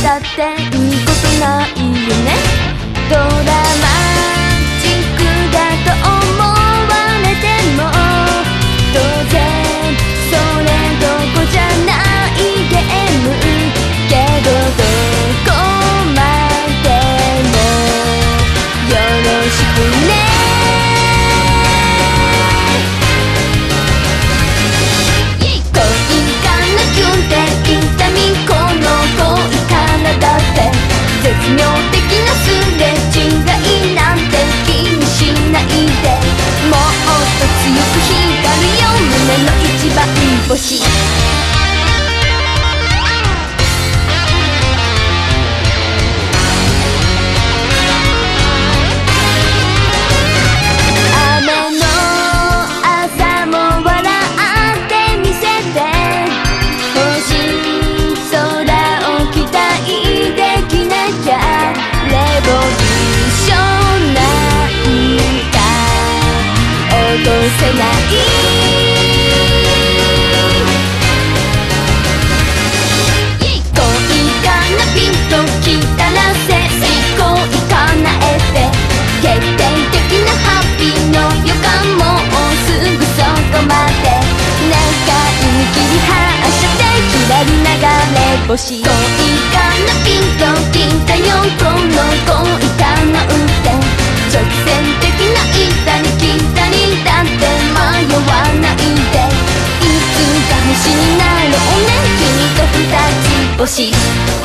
だっていいことないよね。ドラマチックだと思われても当然それどこじゃないゲームけど、どこまでもよろしくね。絶妙的なすれ違いなんて気にしないで、もっと強く光るよ胸の一番星。雨の朝も笑ってみせて星空を期待できなきゃレボリューションなんか落とせない。恋かなピンときたらせい恋叶えて決定的なハッピーの予感もうすぐそこまで願い切り発射でひらり流れ星。恋かなピンときたよこの恋かなって直線的な板に来たりだって迷わないで、いつか星になろうね君と二つ星。